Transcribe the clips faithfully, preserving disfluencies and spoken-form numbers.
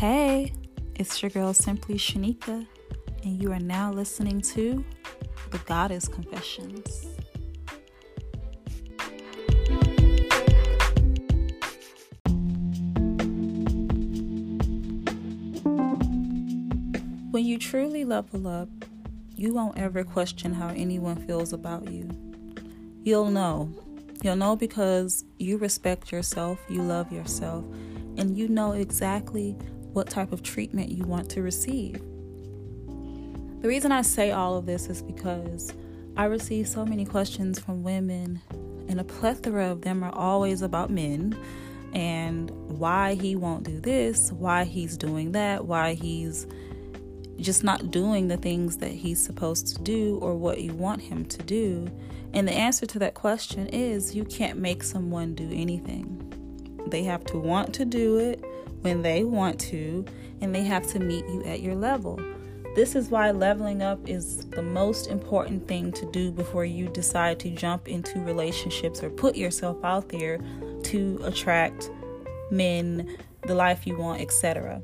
Hey, it's your girl Simply Shanika, and you are now listening to The Goddess Confessions. When you truly level up, you won't ever question how anyone feels about you. You'll know. You'll know because you respect yourself, you love yourself, and you know exactly what type of treatment you want to receive. The reason I say all of this is because I receive so many questions from women, and a plethora of them are always about men and why he won't do this, why he's doing that, why he's just not doing the things that he's supposed to do or what you want him to do. And the answer to that question is you can't make someone do anything. They have to want to do it when they want to, and they have to meet you at your level. This is why leveling up is the most important thing to do before you decide to jump into relationships or put yourself out there to attract men, the life you want, et cetera.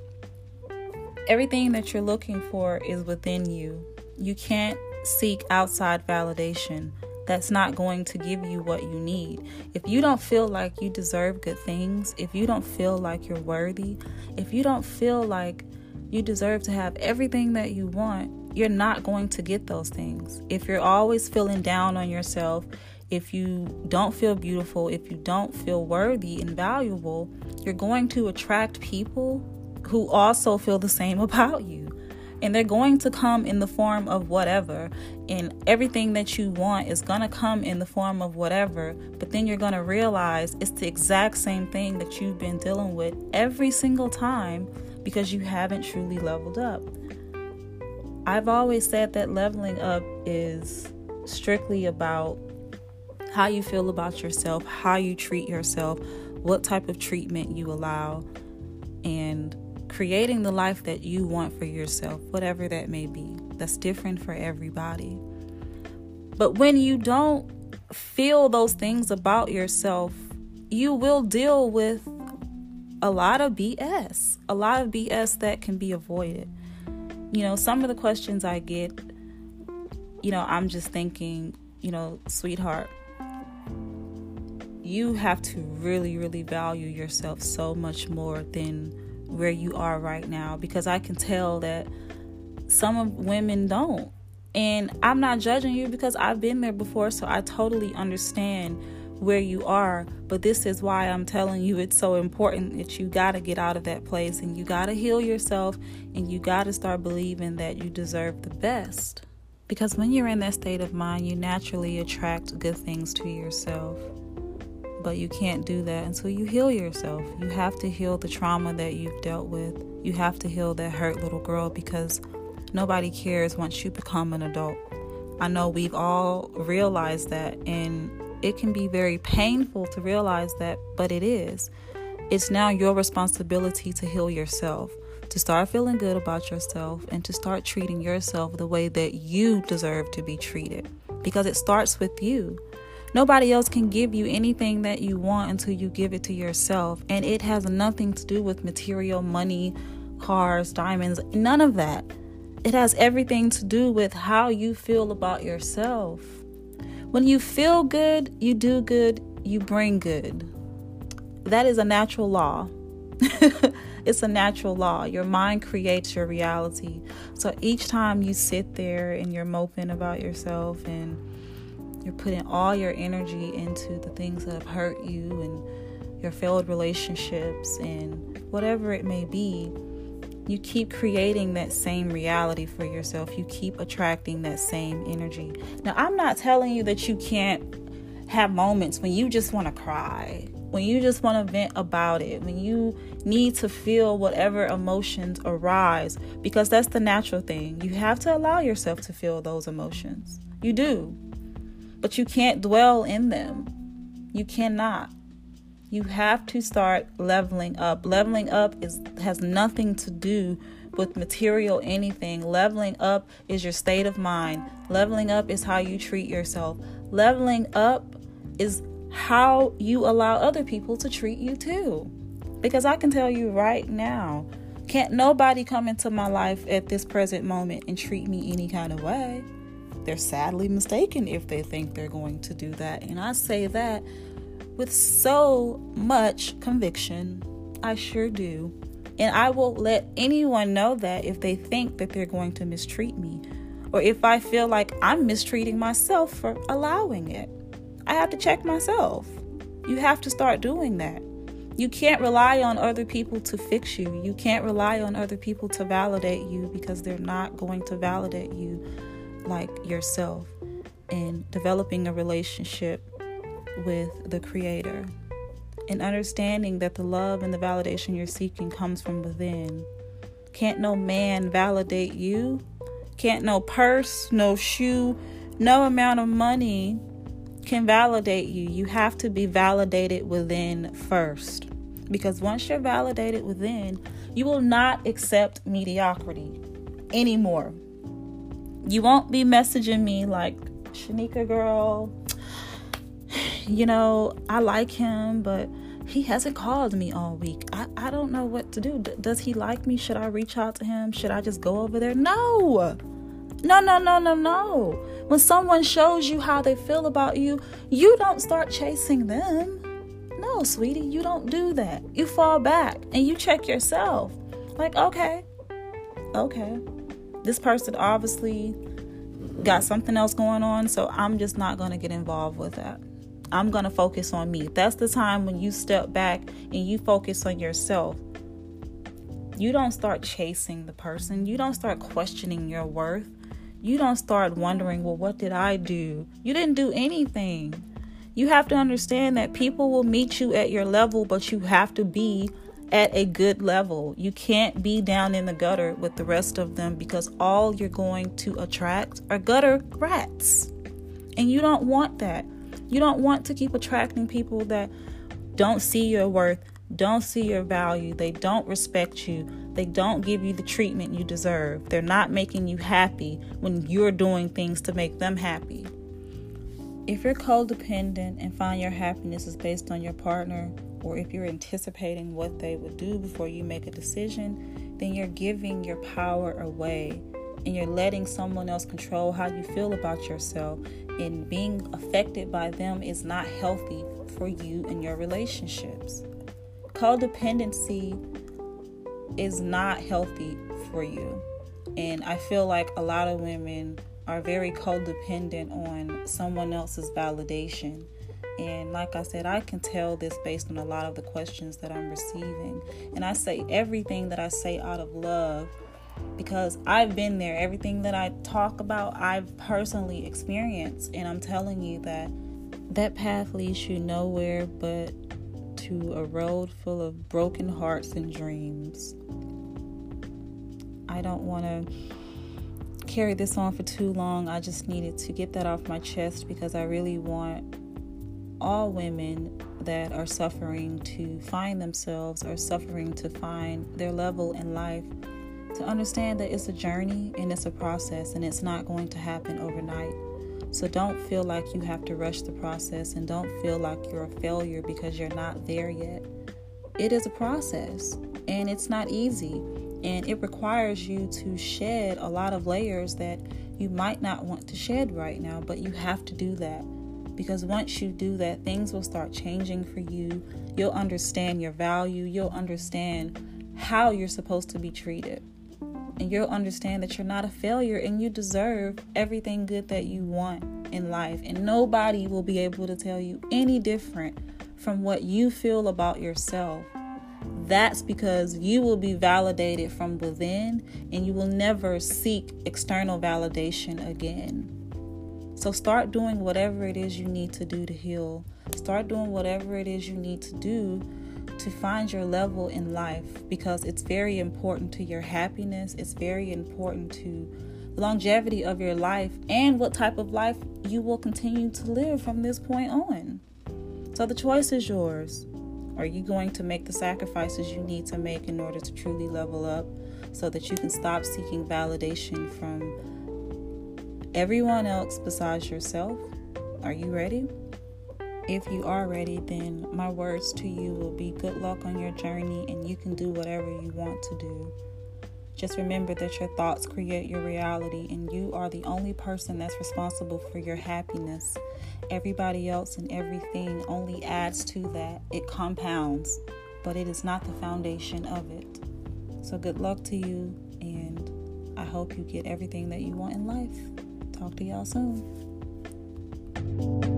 Everything that you're looking for is within you. You can't seek outside validation. That's not going to give you what you need. If you don't feel like you deserve good things, if you don't feel like you're worthy, if you don't feel like you deserve to have everything that you want, you're not going to get those things. If you're always feeling down on yourself, if you don't feel beautiful, if you don't feel worthy and valuable, you're going to attract people who also feel the same about you. And they're going to come in the form of whatever. And everything that you want is going to come in the form of whatever. But then you're going to realize it's the exact same thing that you've been dealing with every single time because you haven't truly leveled up. I've always said that leveling up is strictly about how you feel about yourself, how you treat yourself, what type of treatment you allow, and creating the life that you want for yourself, whatever that may be. That's different for everybody. But when you don't feel those things about yourself, you will deal with a lot of B S, a lot of B S that can be avoided. You know, some of the questions I get, you know, I'm just thinking, you know, sweetheart, you have to really, really value yourself so much more than where you are right now, because I can tell that some of women don't. And I'm not judging you because I've been there before, so I totally understand where you are. But this is why I'm telling you it's so important that you got to get out of that place and you got to heal yourself and you got to start believing that you deserve the best. Because when you're in that state of mind, you naturally attract good things to yourself. But you can't do that until you heal yourself. You have to heal the trauma that you've dealt with. You have to heal that hurt little girl, because nobody cares once you become an adult. I know we've all realized that, and it can be very painful to realize that, but it is. It's now your responsibility to heal yourself, to start feeling good about yourself, and to start treating yourself the way that you deserve to be treated, because it starts with you. Nobody else can give you anything that you want until you give it to yourself. And it has nothing to do with material, money, cars, diamonds, none of that. It has everything to do with how you feel about yourself. When you feel good, you do good, you bring good. That is a natural law. It's a natural law. Your mind creates your reality. So each time you sit there and you're moping about yourself and you're putting all your energy into the things that have hurt you and your failed relationships and whatever it may be, you keep creating that same reality for yourself. You keep attracting that same energy. Now, I'm not telling you that you can't have moments when you just want to cry, when you just want to vent about it, when you need to feel whatever emotions arise, because that's the natural thing. You have to allow yourself to feel those emotions. You do. But you can't dwell in them. You cannot. You have to start leveling up. Leveling up is has nothing to do with material anything. Leveling up is your state of mind. Leveling up is how you treat yourself. Leveling up is how you allow other people to treat you too. Because I can tell you right now, Can't nobody come into my life at this present moment and treat me any kind of way. They're sadly mistaken if they think they're going to do that. And I say that with so much conviction. I sure do. And I will let anyone know that if they think that they're going to mistreat me, or if I feel like I'm mistreating myself for allowing it. I have to check myself. You have to start doing that. You can't rely on other people to fix you. You can't rely on other people to validate you, because they're not going to validate you like yourself. And developing a relationship with the Creator, and understanding that the love and the validation you're seeking comes from within. Can't no man validate you. Can't no purse, no shoe, no amount of money can validate you. You have to be validated within first. Because once you're validated within, you will not accept mediocrity anymore. You won't be messaging me like, Shanika girl, you know, I like him, but he hasn't called me all week. I, I don't know what to do. D- does he like me? Should I reach out to him? Should I just go over there? No. No, no, no, no, no. When someone shows you how they feel about you, you don't start chasing them. No, sweetie, you don't do that. You fall back and you check yourself. Like, okay, okay. This person obviously got something else going on, so I'm just not going to get involved with that. I'm going to focus on me. That's the time when you step back and you focus on yourself. You don't start chasing the person. You don't start questioning your worth. You don't start wondering, well, what did I do? You didn't do anything. You have to understand that people will meet you at your level, but you have to be at a good level. You can't be down in the gutter with the rest of them, because all you're going to attract are gutter rats. And you don't want that. You don't want to keep attracting people that don't see your worth, don't see your value. They don't respect you. They don't give you the treatment you deserve. They're not making you happy when you're doing things to make them happy. If you're codependent and find your happiness is based on your partner, or if you're anticipating what they would do before you make a decision, then you're giving your power away, and you're letting someone else control how you feel about yourself. And being affected by them is not healthy for you and your relationships. Codependency is not healthy for you. And I feel like a lot of women are very codependent on someone else's validation. And like I said, I can tell this based on a lot of the questions that I'm receiving. And I say everything that I say out of love, because I've been there. Everything that I talk about, I've personally experienced. And I'm telling you that that path leads you nowhere but to a road full of broken hearts and dreams. I don't want to carry this on for too long. I just needed to get that off my chest, because I really want all women that are suffering to find themselves, or suffering to find their level in life, to understand that it's a journey and it's a process, and it's not going to happen overnight. So don't feel like you have to rush the process, and don't feel like you're a failure because you're not there yet. It is a process, and it's not easy, and it requires you to shed a lot of layers that you might not want to shed right now, but you have to do that, because once you do that, things will start changing for you. You'll understand your value. You'll understand how you're supposed to be treated. And you'll understand that you're not a failure, and you deserve everything good that you want in life. And nobody will be able to tell you any different from what you feel about yourself. That's because you will be validated from within, and you will never seek external validation again. So start doing whatever it is you need to do to heal. Start doing whatever it is you need to do to find your level in life, because it's very important to your happiness. It's very important to the longevity of your life and what type of life you will continue to live from this point on. So the choice is yours. Are you going to make the sacrifices you need to make in order to truly level up, so that you can stop seeking validation from everyone else besides yourself? Are you ready? if you are ready, then my words to you will be good luck on your journey, and you can do whatever you want to do. Just remember that your thoughts create your reality, and you are the only person that's responsible for your happiness. Everybody else and everything only adds to that. It compounds, but it is not the foundation of it. So good luck to you, and I hope you get everything that you want in life. Talk to y'all soon.